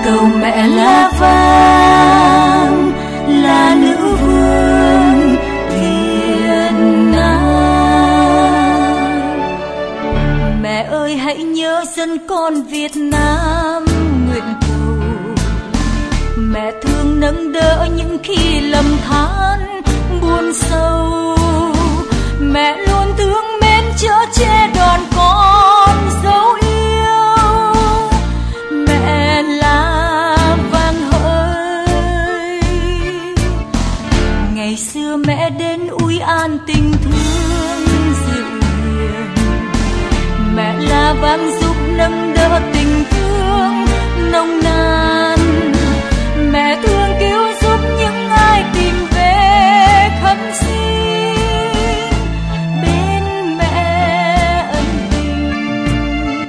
cầu mẹ lá vàng là nữ vương thiên nga. Mẹ ơi hãy nhớ dân con Việt Nam nguyện cầu. Mẹ thương nâng đỡ những khi lầm than buồn sâu. Mẹ luôn thương mến chở che đón con dấu yêu. Mẹ lá vàng hỡi, ngày xưa mẹ đến ủi an tình thương dịu hiền. Mẹ lá vàng giúp nâng đỡ tình thương nồng nàn. Mẹ thương cứu giúp những ai tìm về khấn xin bên mẹ ân tình.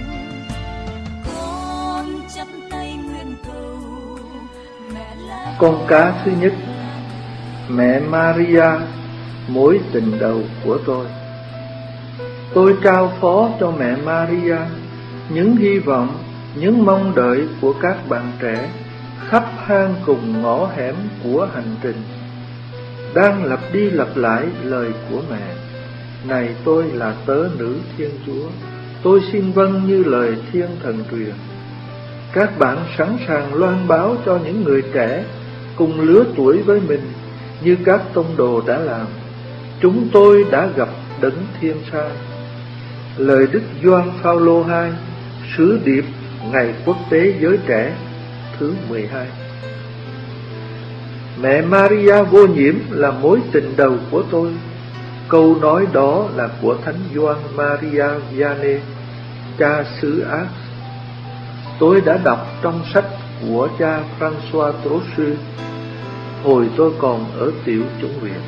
Con chắp tay nguyện cầu mẹ lá. Con cá thứ nhất, mẹ Maria, mối tình đầu của tôi. Tôi trao phó cho mẹ Maria những hy vọng, những mong đợi của các bạn trẻ khắp hang cùng ngõ hẻm của hành trình, đang lặp đi lặp lại lời của mẹ: này tôi là tớ nữ Thiên Chúa, tôi xin vâng như lời thiên thần truyền. Các bạn sẵn sàng loan báo cho những người trẻ cùng lứa tuổi với mình như các tông đồ đã làm: chúng tôi đã gặp Đấng Thiên Sai. Lời Đức Gioan Phao-lô II, sứ điệp Ngày Quốc tế Giới Trẻ thứ 12. Mẹ Maria vô nhiễm là mối tình đầu của tôi. Câu nói đó là của Thánh Gioan Maria Vianney, cha xứ Ars. Tôi đã đọc trong sách của cha François Trochu hồi tôi còn ở tiểu chủng viện.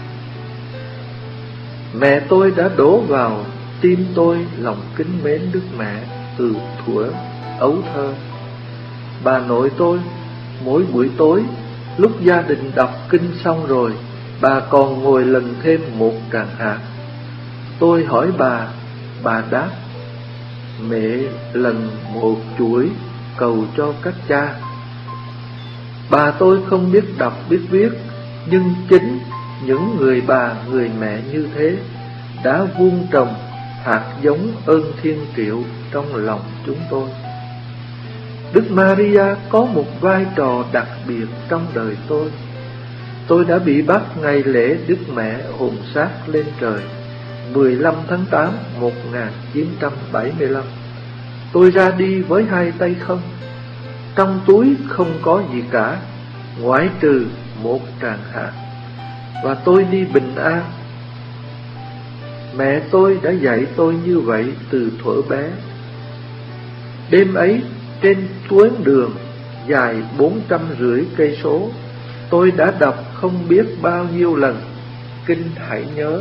Mẹ tôi đã đổ vào tim tôi lòng kính mến Đức Mẹ từ thuở ấu thơ. Bà nội tôi mỗi buổi tối lúc gia đình đọc kinh xong rồi, bà còn ngồi lần thêm một tràng hạt. Tôi hỏi bà đáp: mẹ lần một chuỗi cầu cho các cha. Bà tôi không biết đọc biết viết, nhưng chính những người bà người mẹ như thế đã vuông trồng hạt giống ơn thiên triệu trong lòng chúng tôi. Đức Maria có một vai trò đặc biệt trong đời tôi. Tôi đã bị bắt ngày lễ Đức Mẹ hồn xác lên trời 15 tháng 8 1975. Tôi ra đi với hai tay không. Trong túi không có gì cả, ngoại trừ một tràng hạt. Và tôi đi bình an. Mẹ tôi đã dạy tôi như vậy từ thuở bé. Đêm ấy, trên tuyến đường dài 450 cây số, tôi đã đọc không biết bao nhiêu lần kinh Hãy Nhớ.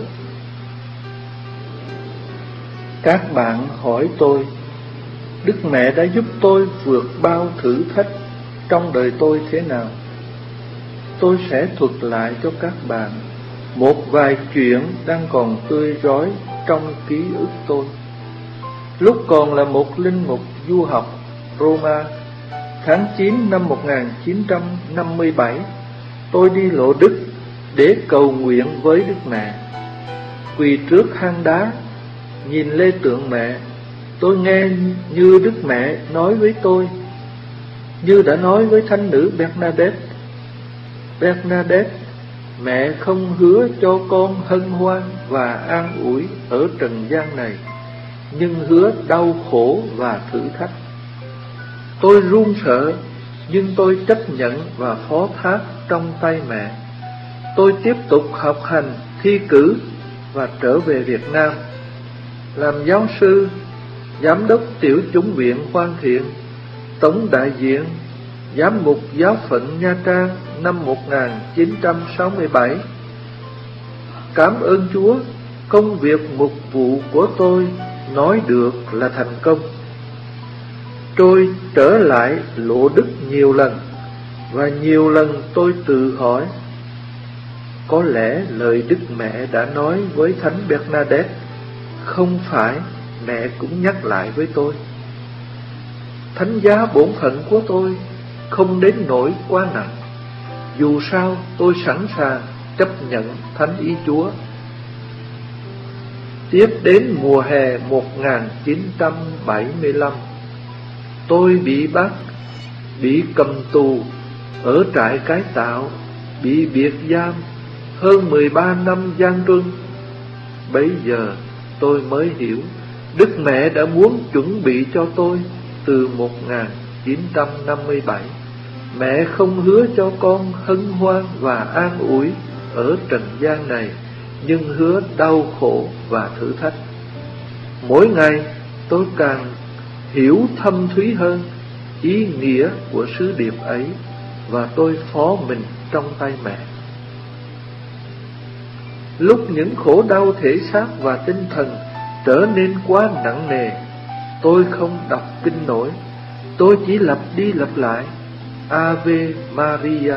Các bạn hỏi tôi, Đức Mẹ đã giúp tôi vượt bao thử thách trong đời tôi thế nào? Tôi sẽ thuật lại cho các bạn một vài chuyện đang còn tươi rói trong ký ức tôi. Lúc còn là một linh mục du học Roma, tháng 9 năm 1957, tôi đi lộ Đức để cầu nguyện với Đức Mẹ. Quỳ trước hang đá, nhìn lê tượng mẹ, tôi nghe như Đức Mẹ nói với tôi, như đã nói với thánh nữ Bernadette: Bernadette, mẹ không hứa cho con hân hoan và an ủi ở trần gian này, nhưng hứa đau khổ và thử thách. Tôi run sợ, nhưng tôi chấp nhận và phó thác trong tay mẹ. Tôi tiếp tục học hành, thi cử và trở về Việt Nam, làm giáo sư, giám đốc tiểu chủng viện Quan Thiện, tổng đại diện, giám mục giáo phận Nha Trang năm 1967. Cảm ơn Chúa, công việc mục vụ của tôi nói được là thành công. Tôi trở lại lộ Đức nhiều lần, và nhiều lần tôi tự hỏi, có lẽ lời Đức Mẹ đã nói với Thánh Bernadette không phải mẹ cũng nhắc lại với tôi. thánh giá bổn phận của tôi không đến nỗi quá nặng. Dù sao tôi sẵn sàng chấp nhận thánh ý Chúa. Tiếp đến mùa hè 1975, tôi bị bắt, bị cầm tù ở trại cải tạo, bị biệt giam hơn 13 năm gian truân. Bấy giờ tôi mới hiểu Đức Mẹ đã muốn chuẩn bị cho tôi từ 1957. Mẹ không hứa cho con hân hoan và an ủi ở trần gian này, nhưng hứa đau khổ và thử thách. Mỗi ngày tôi càng hiểu thâm thúy hơn ý nghĩa của sứ điệp ấy, và tôi phó mình trong tay mẹ. Lúc những khổ đau thể xác và tinh thần trở nên quá nặng nề, tôi không đọc kinh nổi. Tôi chỉ lặp đi lặp lại Ave Maria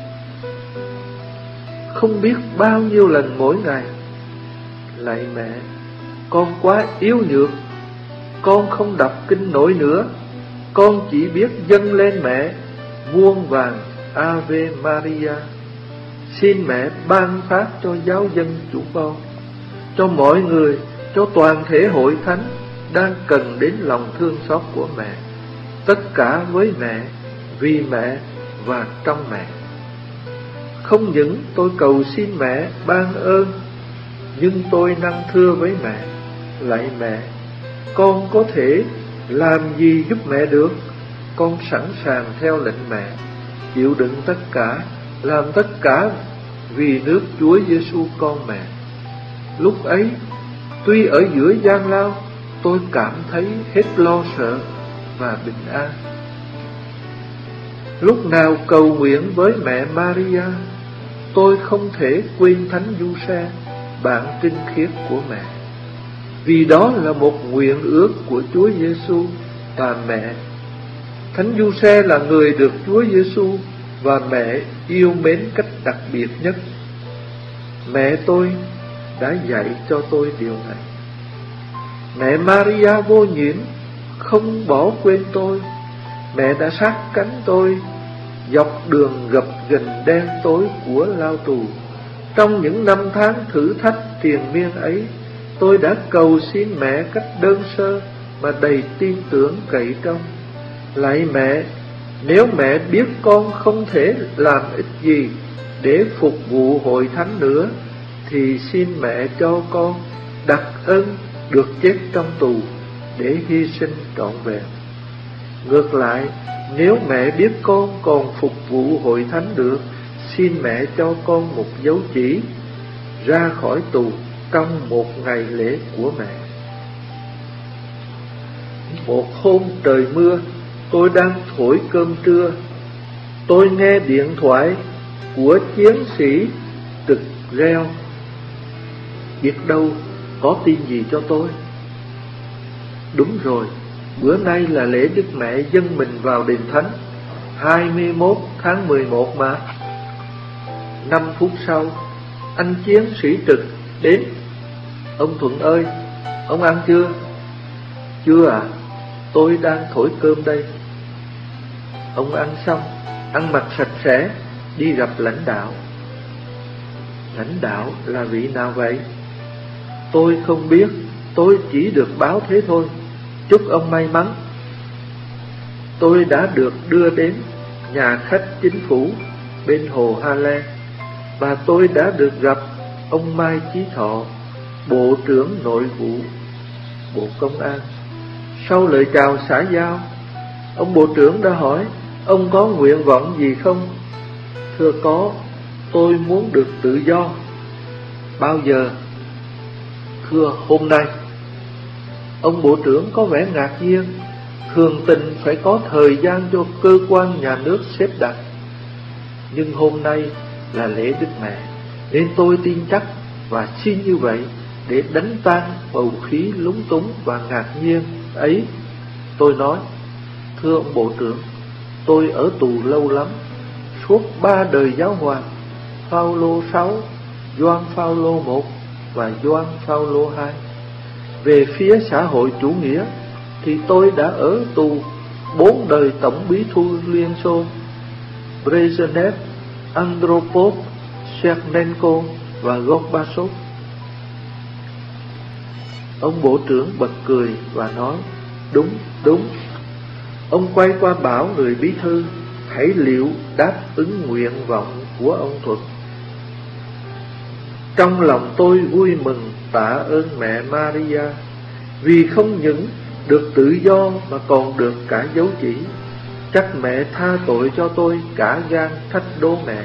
không biết bao nhiêu lần mỗi ngày. Lạy mẹ, con quá yếu nhược, con không đọc kinh nổi nữa. Con chỉ biết dâng lên mẹ muôn vàn Ave Maria. Xin mẹ ban phát cho giáo dân chúng con, cho mọi người, cho toàn thể hội thánh đang cần đến lòng thương xót của mẹ. Tất cả với mẹ, vì mẹ và trong mẹ. Không những tôi cầu xin mẹ ban ơn, nhưng tôi năng thưa với mẹ: lạy mẹ, con có thể làm gì giúp mẹ được? Con sẵn sàng theo lệnh mẹ, chịu đựng tất cả, làm tất cả vì nước Chúa Giêsu con mẹ. Lúc ấy, tuy ở giữa gian lao, tôi cảm thấy hết lo sợ và bình an. Lúc nào cầu nguyện với mẹ Maria, tôi không thể quên Thánh Giuse, bạn trinh khiết của mẹ, vì đó là một nguyện ước của Chúa Giêsu và mẹ. Thánh Giuse là người được Chúa Giêsu và mẹ yêu mến cách đặc biệt nhất. Mẹ tôi đã dạy cho tôi điều này. Mẹ Maria vô nhiễm không bỏ quên tôi. Mẹ đã sát cánh tôi dọc đường gập ghềnh đen tối của lao tù. Trong những năm tháng thử thách triền miên ấy, tôi đã cầu xin mẹ cách đơn sơ mà đầy tin tưởng cậy trông. Lạy mẹ, nếu mẹ biết con không thể làm ích gì để phục vụ hội thánh nữa, thì xin mẹ cho con đặc ân được chết trong tù để hy sinh trọn vẹn. Ngược lại, nếu mẹ biết con còn phục vụ hội thánh được, xin mẹ cho con một dấu chỉ ra khỏi tù trong một ngày lễ của mẹ. Một hôm trời mưa, tôi đang thổi cơm trưa. Tôi nghe điện thoại của chiến sĩ trực reo: biết đâu có tin gì cho tôi. Đúng rồi, bữa nay là lễ Đức Mẹ dâng mình vào đền thánh, 21 tháng 11 mà. 5 phút sau, anh chiến sĩ trực đến: ông Thuận ơi, ông ăn chưa? Chưa à, tôi đang thổi cơm đây. Ông ăn xong, ăn mặc sạch sẽ, đi gặp lãnh đạo. Lãnh đạo là vị nào vậy? Tôi không biết, tôi chỉ được báo thế thôi. Chúc ông may mắn. Tôi đã được đưa đến nhà khách chính phủ bên hồ Hà Lê, và tôi đã được gặp ông Mai Chí Thọ, Bộ trưởng Nội vụ Bộ Công an. Sau lời chào xã giao, ông Bộ trưởng đã hỏi: ông có nguyện vọng gì không? Thưa có, tôi muốn được tự do. Bao giờ? Thưa hôm nay. Ông Bộ trưởng có vẻ ngạc nhiên. Thường tình phải có thời gian cho cơ quan nhà nước xếp đặt, nhưng hôm nay là lễ Đức Mẹ, nên tôi tin chắc và xin như vậy để đánh tan bầu khí lúng túng và ngạc nhiên ấy. Tôi nói: thưa ông Bộ trưởng, tôi ở tù lâu lắm, suốt 3 đời giáo hoàng, Phaolô 6, Gioan Phaolô 1 và Gioan Phaolô 2. Về phía xã hội chủ nghĩa thì tôi đã ở tù 4 đời tổng bí thư Liên Xô Brezhnev, Andropov, Chernenko và Gorbachev. Ông bộ trưởng bật cười và nói: Đúng, đúng. Ông quay qua bảo người bí thư: Hãy liệu đáp ứng nguyện vọng của ông Thuật. Trong lòng tôi vui mừng tạ ơn mẹ Maria, vì không những được tự do mà còn được cả dấu chỉ. Chắc mẹ tha tội cho tôi cả gan thách đố mẹ.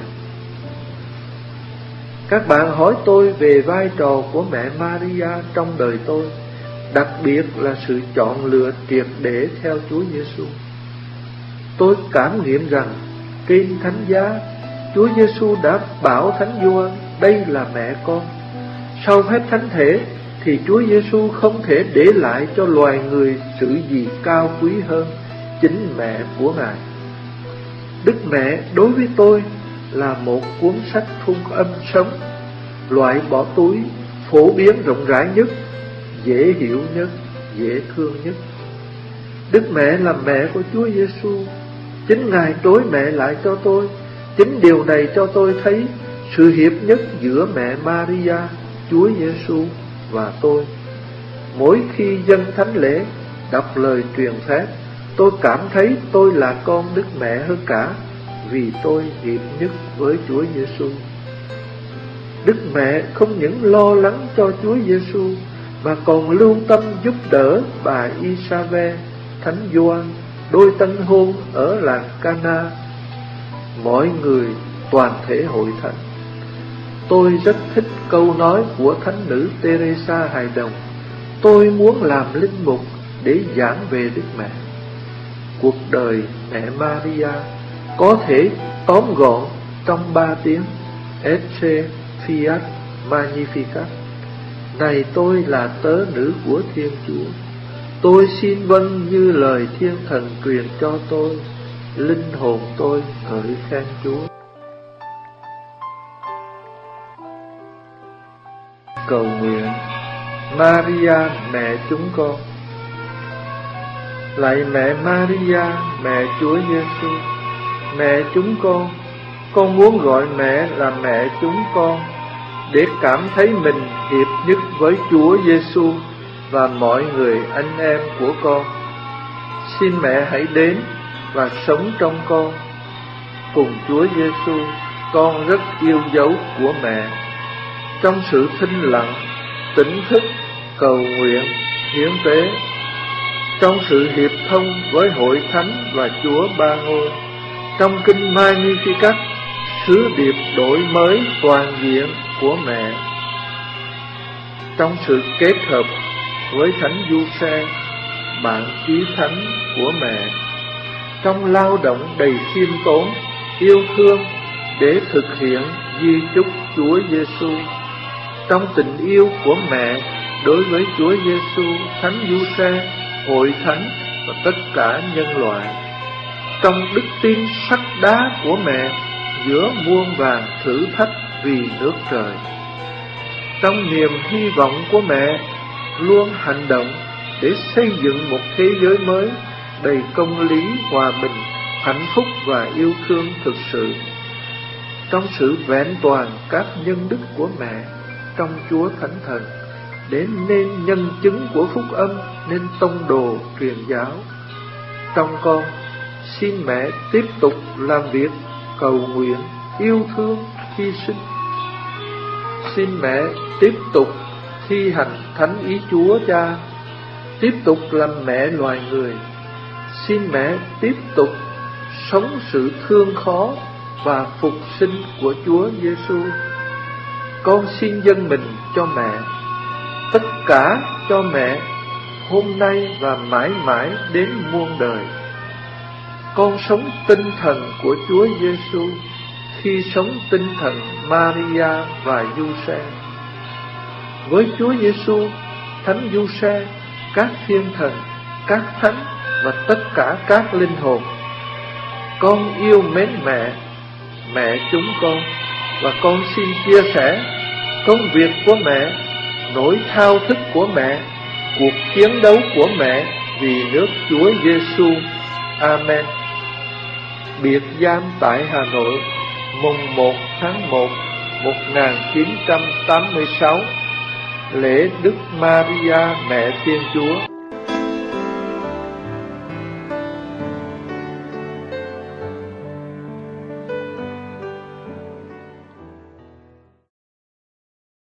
Các bạn hỏi tôi về vai trò của mẹ Maria trong đời tôi, đặc biệt là sự chọn lựa triệt để theo Chúa Giêsu. Tôi cảm nghiệm rằng trên thánh giá, Chúa Giêsu đã bảo Thánh Gioan: đây là mẹ con. Sau phép thánh thể thì Chúa Giêsu không thể để lại cho loài người sự gì cao quý hơn chính mẹ của Ngài. Đức Mẹ đối với tôi là một cuốn sách phúc âm sống, loại bỏ túi, phổ biến rộng rãi nhất, dễ hiểu nhất, dễ thương nhất. Đức Mẹ là mẹ của Chúa Giêsu. Chính Ngài đối mẹ lại cho tôi. Chính điều này cho tôi thấy sự hiệp nhất giữa mẹ Maria, Chúa Giêsu và tôi. Mỗi khi dâng thánh lễ, đọc lời truyền phép, tôi cảm thấy tôi là con Đức Mẹ hơn cả, vì tôi hiệp nhất với Chúa Giêsu. Đức Mẹ không những lo lắng cho Chúa Giêsu mà còn lưu tâm giúp đỡ bà Isabel, Thánh Gioan, đôi tân hôn ở làng Cana, mọi người, toàn thể hội thánh. Tôi rất thích câu nói của Thánh nữ Teresa hài đồng: tôi muốn làm linh mục để giảng về Đức Mẹ. Cuộc đời mẹ Maria có thể tóm gọn trong 3 tiếng: Ecce fiat magnificat. Này tôi là tớ nữ của Thiên Chúa, tôi xin vâng như lời thiên thần truyền cho tôi. Linh hồn tôi ngợi khen Chúa. Cầu nguyện. Maria mẹ chúng con. Lạy mẹ Maria, mẹ Chúa Giêsu, mẹ chúng con muốn gọi mẹ là mẹ chúng con để cảm thấy mình hiệp nhất với Chúa Giêsu và mọi người anh em của con. Xin mẹ hãy đến và sống trong con. Cùng Chúa Giêsu, con rất yêu dấu của mẹ. Trong sự thinh lặng, tỉnh thức, cầu nguyện, hiến tế, trong sự hiệp thông với hội thánh và Chúa Ba Ngôi, trong kinh Magnificat, sứ điệp đổi mới toàn diện của mẹ, trong sự kết hợp với Thánh Giuse, bạn chí thánh của mẹ, trong lao động đầy khiêm tốn, yêu thương để thực hiện di chúc Chúa Giêsu, trong tình yêu của mẹ đối với Chúa Giêsu, Thánh Giuse, hội thánh và tất cả nhân loại, trong đức tin sắt đá của mẹ giữa muôn vàn thử thách vì nước trời, trong niềm hy vọng của mẹ luôn hành động để xây dựng một thế giới mới đầy công lý, hòa bình, hạnh phúc và yêu thương thực sự, trong sự vẹn toàn các nhân đức của mẹ trong Chúa Thánh Thần, để nên nhân chứng của phúc âm, nên tông đồ truyền giáo. Trong con, xin mẹ tiếp tục làm việc cầu nguyện, yêu thương, hy sinh. Xin mẹ tiếp tục thi hành thánh ý Chúa Cha, tiếp tục làm mẹ loài người. Xin mẹ tiếp tục sống sự thương khó và phục sinh của Chúa Giêsu. Con xin dâng mình cho mẹ, tất cả cho mẹ, hôm nay và mãi mãi đến muôn đời. Con sống tinh thần của Chúa Giêsu khi sống tinh thần Maria và Giuse. Với Chúa Giêsu, Thánh Giuse, các thiên thần, các thánh và tất cả các linh hồn, con yêu mến mẹ, mẹ chúng con, và con xin chia sẻ công việc của mẹ, nỗi thao thức của mẹ, cuộc chiến đấu của mẹ vì nước Chúa Giêsu Amen. Biệt giam tại Hà Nội, mùng 1 tháng 1, 1986, lễ Đức Maria Mẹ Thiên Chúa.